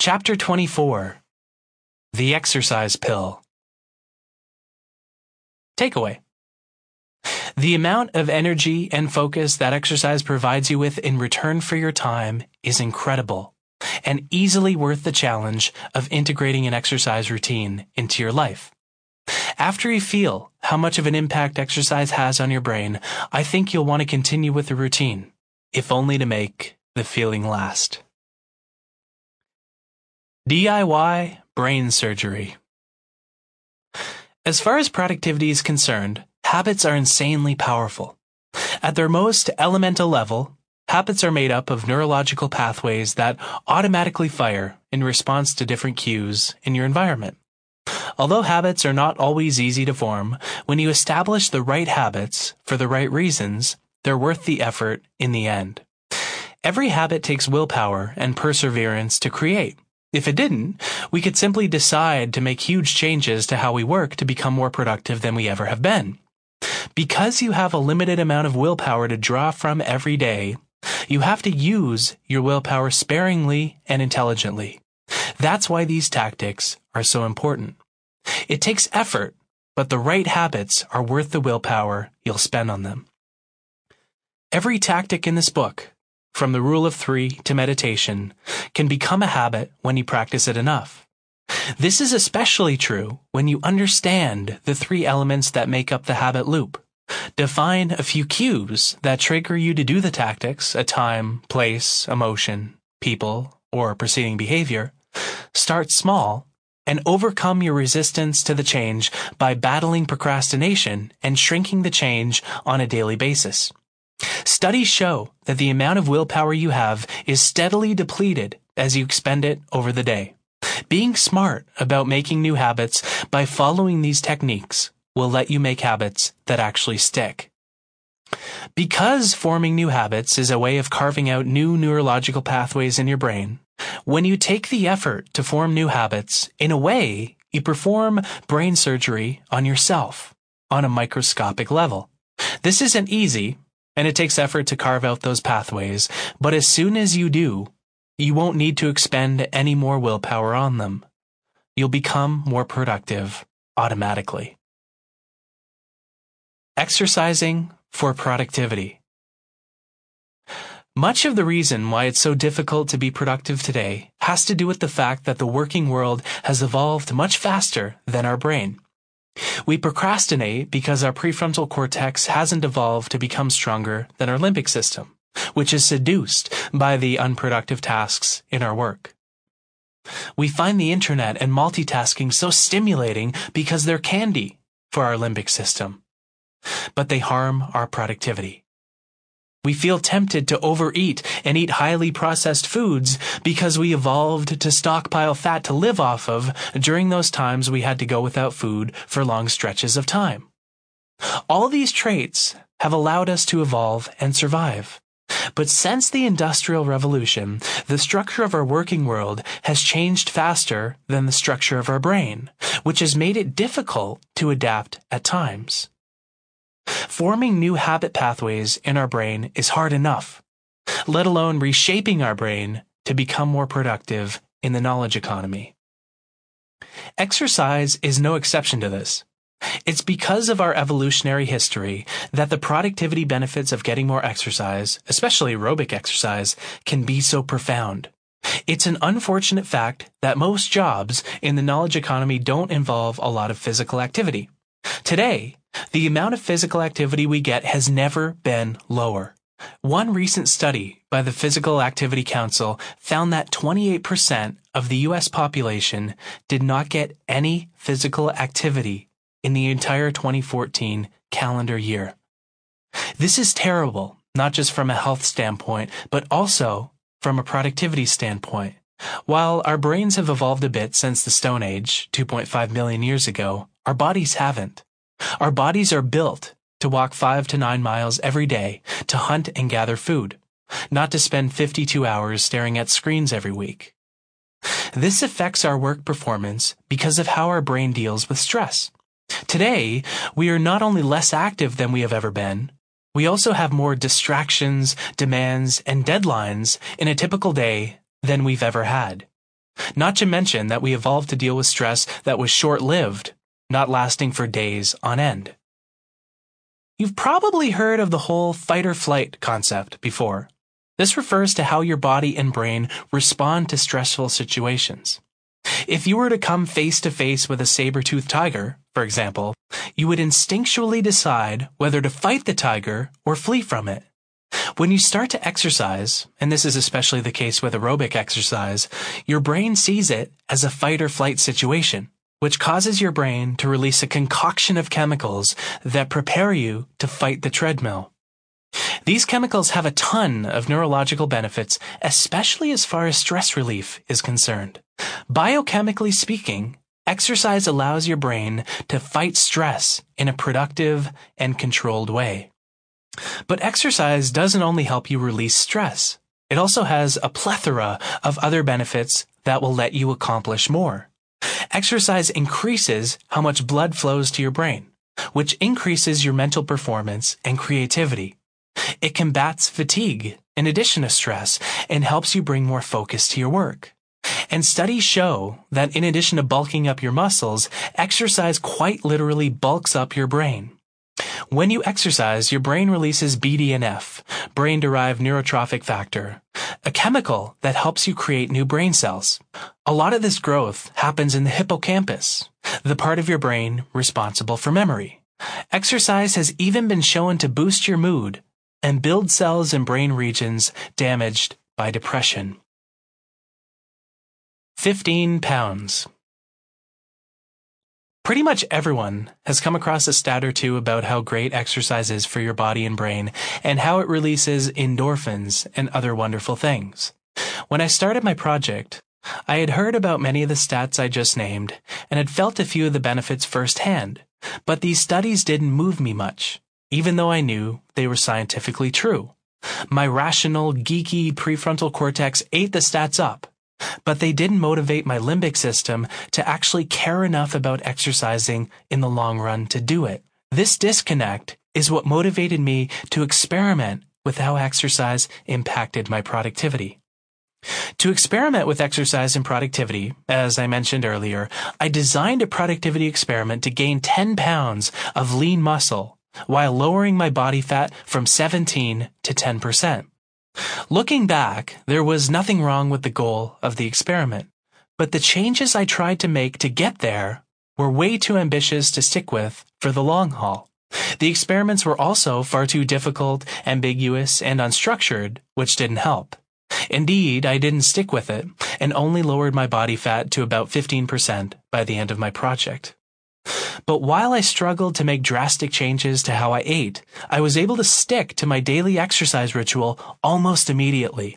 Chapter 24: The Exercise Pill. Takeaway: the amount of energy and focus that exercise provides you with in return for your time is incredible, and easily worth the challenge of integrating an exercise routine into your life. After you feel how much of an impact exercise has on your brain, I think you'll want to continue with the routine, if only to make the feeling last. DIY brain surgery. As far as productivity is concerned, habits are insanely powerful. At their most elemental level, habits are made up of neurological pathways that automatically fire in response to different cues in your environment. Although habits are not always easy to form, when you establish the right habits for the right reasons, they're worth the effort in the end. Every habit takes willpower and perseverance to create. If it didn't, we could simply decide to make huge changes to how we work to become more productive than we ever have been. Because you have a limited amount of willpower to draw from every day, you have to use your willpower sparingly and intelligently. That's why these tactics are so important. It takes effort, but the right habits are worth the willpower you'll spend on them. Every tactic in this book, from the rule of 3 to meditation, can become a habit when you practice it enough. This is especially true when you understand the 3 elements that make up the habit loop. Define a few cues that trigger you to do the tactics: a time, place, emotion, people, or preceding behavior. Start small and overcome your resistance to the change by battling procrastination and shrinking the change on a daily basis. Studies show that the amount of willpower you have is steadily depleted as you expend it over the day. Being smart about making new habits by following these techniques will let you make habits that actually stick. Because forming new habits is a way of carving out new neurological pathways in your brain, when you take the effort to form new habits, in a way, you perform brain surgery on yourself on a microscopic level. This isn't easy, and it takes effort to carve out those pathways, but as soon as you do, you won't need to expend any more willpower on them. You'll become more productive automatically. Exercising for productivity. Much of the reason why it's so difficult to be productive today has to do with the fact that the working world has evolved much faster than our brain. We procrastinate because our prefrontal cortex hasn't evolved to become stronger than our limbic system, which is seduced by the unproductive tasks in our work. We find the internet and multitasking so stimulating because they're candy for our limbic system, but they harm our productivity. We feel tempted to overeat and eat highly processed foods because we evolved to stockpile fat to live off of during those times we had to go without food for long stretches of time. All these traits have allowed us to evolve and survive. But since the Industrial Revolution, the structure of our working world has changed faster than the structure of our brain, which has made it difficult to adapt at times. Forming new habit pathways in our brain is hard enough, let alone reshaping our brain to become more productive in the knowledge economy. Exercise is no exception to this. It's because of our evolutionary history that the productivity benefits of getting more exercise, especially aerobic exercise, can be so profound. It's an unfortunate fact that most jobs in the knowledge economy don't involve a lot of physical activity. Today, the amount of physical activity we get has never been lower. One recent study by the Physical Activity Council found that 28% of the U.S. population did not get any physical activity in the entire 2014 calendar year. This is terrible, not just from a health standpoint, but also from a productivity standpoint. While our brains have evolved a bit since the Stone Age, 2.5 million years ago, our bodies haven't. Our bodies are built to walk 5 to 9 miles every day to hunt and gather food, not to spend 52 hours staring at screens every week. This affects our work performance because of how our brain deals with stress. Today, we are not only less active than we have ever been, we also have more distractions, demands, and deadlines in a typical day than we've ever had. Not to mention that we evolved to deal with stress that was short-lived, not lasting for days on end. You've probably heard of the whole fight or flight concept before. This refers to how your body and brain respond to stressful situations. If you were to come face to face with a saber-toothed tiger, for example, you would instinctually decide whether to fight the tiger or flee from it. When you start to exercise, and this is especially the case with aerobic exercise, your brain sees it as a fight or flight situation, which causes your brain to release a concoction of chemicals that prepare you to fight the treadmill. These chemicals have a ton of neurological benefits, especially as far as stress relief is concerned. Biochemically speaking, exercise allows your brain to fight stress in a productive and controlled way. But exercise doesn't only help you release stress. It also has a plethora of other benefits that will let you accomplish more. Exercise increases how much blood flows to your brain, which increases your mental performance and creativity. It combats fatigue in addition to stress and helps you bring more focus to your work. And studies show that in addition to bulking up your muscles, exercise quite literally bulks up your brain. When you exercise, your brain releases BDNF, brain-derived neurotrophic factor, a chemical that helps you create new brain cells. A lot of this growth happens in the hippocampus, the part of your brain responsible for memory. Exercise has even been shown to boost your mood and build cells in brain regions damaged by depression. 15 pounds. Pretty much everyone has come across a stat or two about how great exercise is for your body and brain and how it releases endorphins and other wonderful things. When I started my project, I had heard about many of the stats I just named and had felt a few of the benefits firsthand, but these studies didn't move me much, even though I knew they were scientifically true. My rational, geeky prefrontal cortex ate the stats up, but they didn't motivate my limbic system to actually care enough about exercising in the long run to do it. This disconnect is what motivated me to experiment with how exercise impacted my productivity. To experiment with exercise and productivity, as I mentioned earlier, I designed a productivity experiment to gain 10 pounds of lean muscle while lowering my body fat from 17 to 10%. Looking back, there was nothing wrong with the goal of the experiment, but the changes I tried to make to get there were way too ambitious to stick with for the long haul. The experiments were also far too difficult, ambiguous, and unstructured, which didn't help. Indeed, I didn't stick with it and only lowered my body fat to about 15% by the end of my project. But while I struggled to make drastic changes to how I ate, I was able to stick to my daily exercise ritual almost immediately.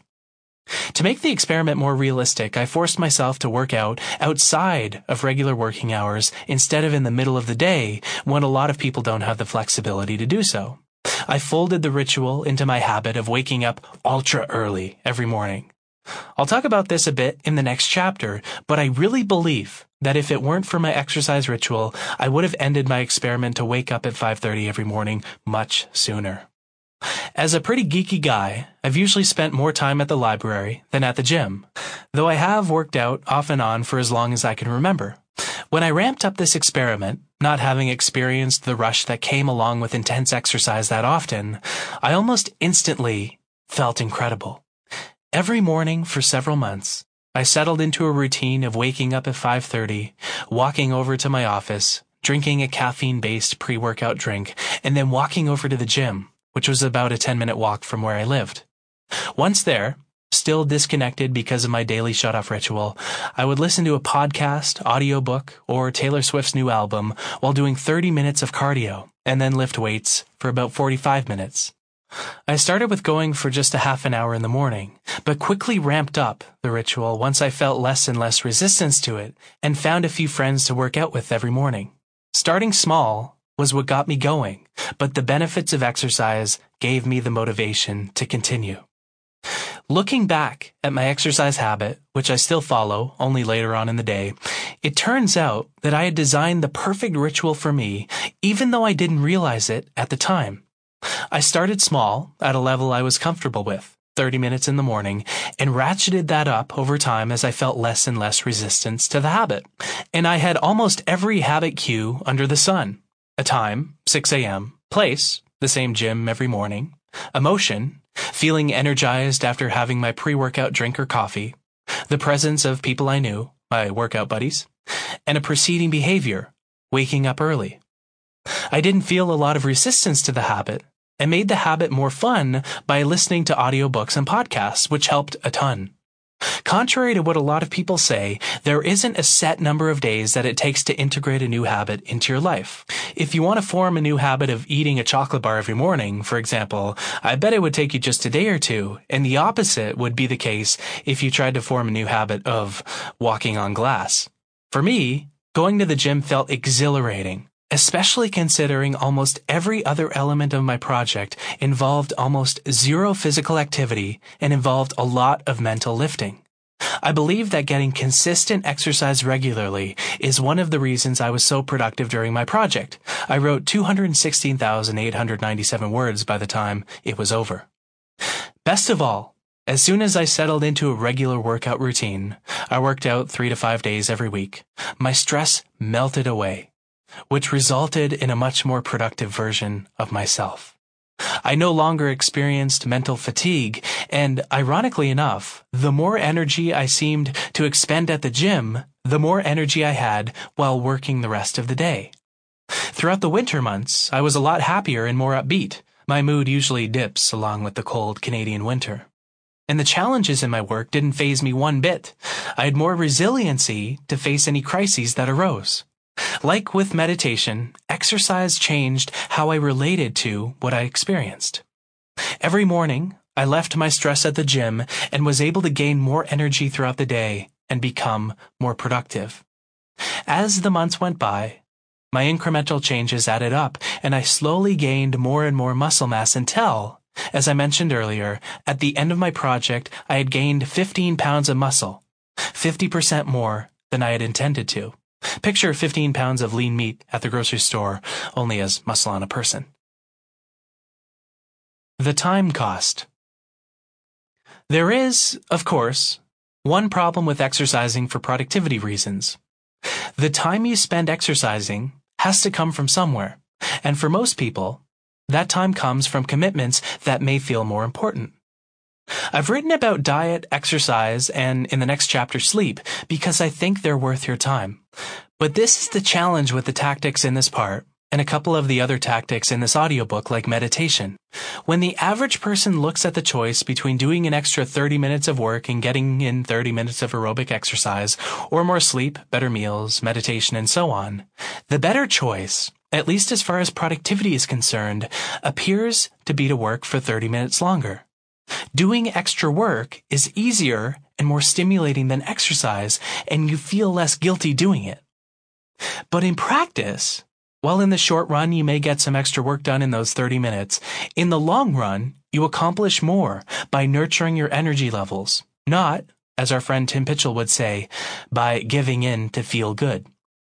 To make the experiment more realistic, I forced myself to work out outside of regular working hours instead of in the middle of the day when a lot of people don't have the flexibility to do so. I folded the ritual into my habit of waking up ultra early every morning. I'll talk about this a bit in the next chapter, but I really believe that if it weren't for my exercise ritual, I would have ended my experiment to wake up at 5:30 every morning much sooner. As a pretty geeky guy, I've usually spent more time at the library than at the gym, though I have worked out off and on for as long as I can remember. When I ramped up this experiment, not having experienced the rush that came along with intense exercise that often, I almost instantly felt incredible. Every morning for several months, I settled into a routine of waking up at 5:30, walking over to my office, drinking a caffeine-based pre-workout drink, and then walking over to the gym, which was about a 10-minute walk from where I lived. Once there, still disconnected because of my daily shut-off ritual, I would listen to a podcast, audiobook, or Taylor Swift's new album while doing 30 minutes of cardio, and then lift weights for about 45 minutes. I started with going for just a half an hour in the morning, but quickly ramped up the ritual once I felt less and less resistance to it and found a few friends to work out with every morning. Starting small was what got me going, but the benefits of exercise gave me the motivation to continue. Looking back at my exercise habit, which I still follow only later on in the day, it turns out that I had designed the perfect ritual for me, even though I didn't realize it at the time. I started small, at a level I was comfortable with, 30 minutes in the morning, and ratcheted that up over time as I felt less and less resistance to the habit. And I had almost every habit cue under the sun. A time, 6 a.m., place, the same gym every morning, emotion, feeling energized after having my pre-workout drink or coffee, the presence of people I knew, my workout buddies, and a preceding behavior, waking up early. I didn't feel a lot of resistance to the habit, and made the habit more fun by listening to audiobooks and podcasts, which helped a ton. Contrary to what a lot of people say, there isn't a set number of days that it takes to integrate a new habit into your life. If you want to form a new habit of eating a chocolate bar every morning, for example, I bet it would take you just a day or two, and the opposite would be the case if you tried to form a new habit of walking on glass. For me, going to the gym felt exhilarating, especially considering almost every other element of my project involved almost zero physical activity and involved a lot of mental lifting. I believe that getting consistent exercise regularly is one of the reasons I was so productive during my project. I wrote 216,897 words by the time it was over. Best of all, as soon as I settled into a regular workout routine, I worked out 3 to 5 days every week. My stress melted away, which resulted in a much more productive version of myself. I no longer experienced mental fatigue, and ironically enough, the more energy I seemed to expend at the gym, the more energy I had while working the rest of the day. Throughout the winter months, I was a lot happier and more upbeat. My mood usually dips along with the cold Canadian winter. And the challenges in my work didn't faze me one bit. I had more resiliency to face any crises that arose. Like with meditation, exercise changed how I related to what I experienced. Every morning, I left my stress at the gym and was able to gain more energy throughout the day and become more productive. As the months went by, my incremental changes added up, and I slowly gained more and more muscle mass until, as I mentioned earlier, at the end of my project, I had gained 15 pounds of muscle, 50% more than I had intended to. Picture 15 pounds of lean meat at the grocery store, only as muscle on a person. The time cost. There is, of course, one problem with exercising for productivity reasons. The time you spend exercising has to come from somewhere, and for most people, that time comes from commitments that may feel more important. I've written about diet, exercise, and in the next chapter, sleep, because I think they're worth your time. But this is the challenge with the tactics in this part, and a couple of the other tactics in this audiobook like meditation. When the average person looks at the choice between doing an extra 30 minutes of work and getting in 30 minutes of aerobic exercise, or more sleep, better meals, meditation, and so on, the better choice, at least as far as productivity is concerned, appears to be to work for 30 minutes longer. Doing extra work is easier and more stimulating than exercise, and you feel less guilty doing it. But in practice, while in the short run you may get some extra work done in those 30 minutes, in the long run, you accomplish more by nurturing your energy levels, not, as our friend Tim Pitchell would say, by giving in to feel good.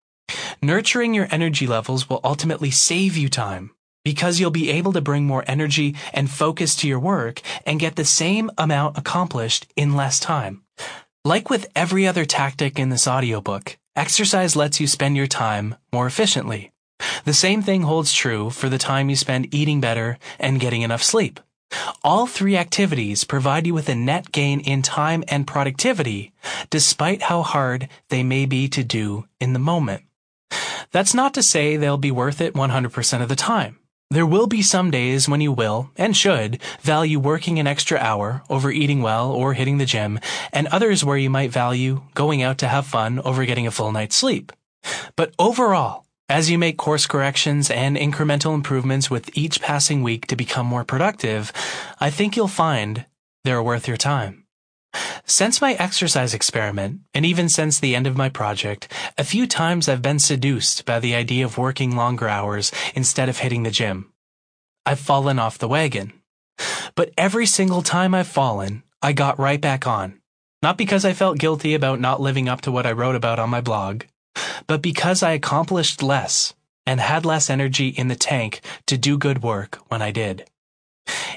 Nurturing your energy levels will ultimately save you time, because you'll be able to bring more energy and focus to your work and get the same amount accomplished in less time. Like with every other tactic in this audiobook, exercise lets you spend your time more efficiently. The same thing holds true for the time you spend eating better and getting enough sleep. All three activities provide you with a net gain in time and productivity, despite how hard they may be to do in the moment. That's not to say they'll be worth it 100% of the time. There will be some days when you will, and should, value working an extra hour over eating well or hitting the gym, and others where you might value going out to have fun over getting a full night's sleep. But overall, as you make course corrections and incremental improvements with each passing week to become more productive, I think you'll find they're worth your time. Since my exercise experiment, and even since the end of my project, a few times I've been seduced by the idea of working longer hours instead of hitting the gym. I've fallen off the wagon. But every single time I've fallen, I got right back on. Not because I felt guilty about not living up to what I wrote about on my blog, but because I accomplished less and had less energy in the tank to do good work when I did.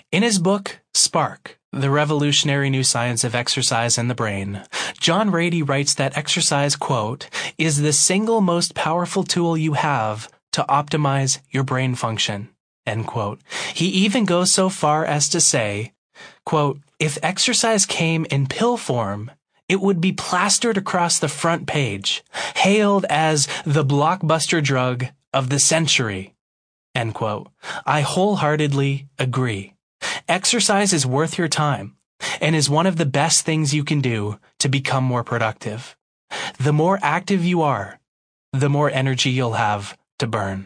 In his book, Spark, The Revolutionary New Science of Exercise and the Brain, John Ratey writes that exercise, quote, is the single most powerful tool you have to optimize your brain function, end quote. He even goes so far as to say, quote, if exercise came in pill form, it would be plastered across the front page, hailed as the blockbuster drug of the century, end quote. I wholeheartedly agree. Exercise is worth your time and is one of the best things you can do to become more productive. The more active you are, the more energy you'll have to burn.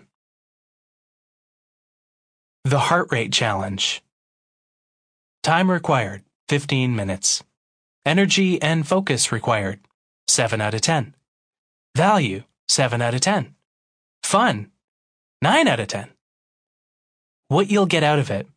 The Heart Rate Challenge. Time required, 15 minutes. Energy and focus required, 7 out of 10. Value, 7 out of 10. Fun, 9 out of 10. What you'll get out of it.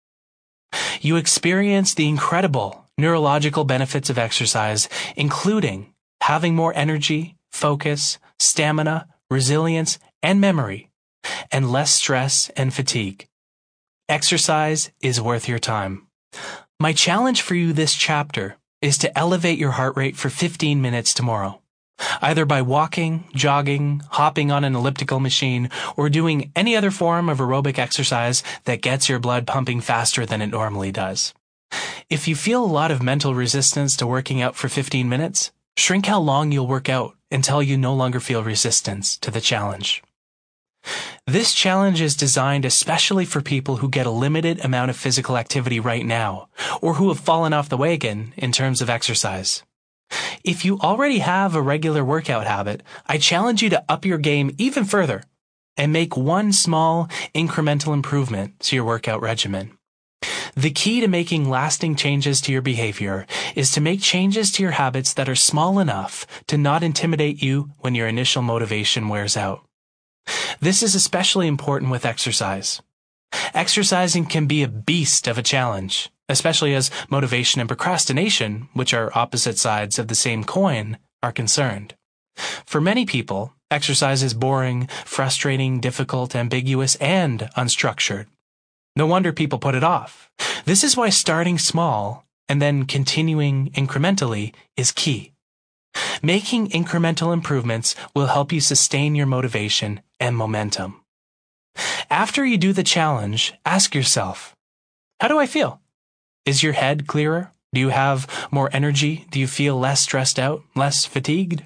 You experience the incredible neurological benefits of exercise, including having more energy, focus, stamina, resilience, and memory, and less stress and fatigue. Exercise is worth your time. My challenge for you this chapter is to elevate your heart rate for 15 minutes tomorrow, either by walking, jogging, hopping on an elliptical machine, or doing any other form of aerobic exercise that gets your blood pumping faster than it normally does. If you feel a lot of mental resistance to working out for 15 minutes, shrink how long you'll work out until you no longer feel resistance to the challenge. This challenge is designed especially for people who get a limited amount of physical activity right now, or who have fallen off the wagon in terms of exercise. If you already have a regular workout habit, I challenge you to up your game even further and make one small incremental improvement to your workout regimen. The key to making lasting changes to your behavior is to make changes to your habits that are small enough to not intimidate you when your initial motivation wears out. This is especially important with exercise. Exercising can be a beast of a challenge, especially as motivation and procrastination, which are opposite sides of the same coin, are concerned. For many people, exercise is boring, frustrating, difficult, ambiguous, and unstructured. No wonder people put it off. This is why starting small and then continuing incrementally is key. Making incremental improvements will help you sustain your motivation and momentum. After you do the challenge, ask yourself, how do I feel? Is your head clearer? Do you have more energy? Do you feel less stressed out, less fatigued?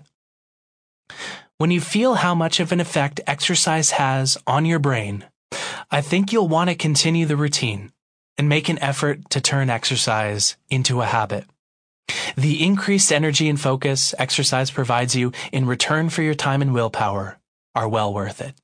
When you feel how much of an effect exercise has on your brain, I think you'll want to continue the routine and make an effort to turn exercise into a habit. The increased energy and focus exercise provides you in return for your time and willpower are well worth it.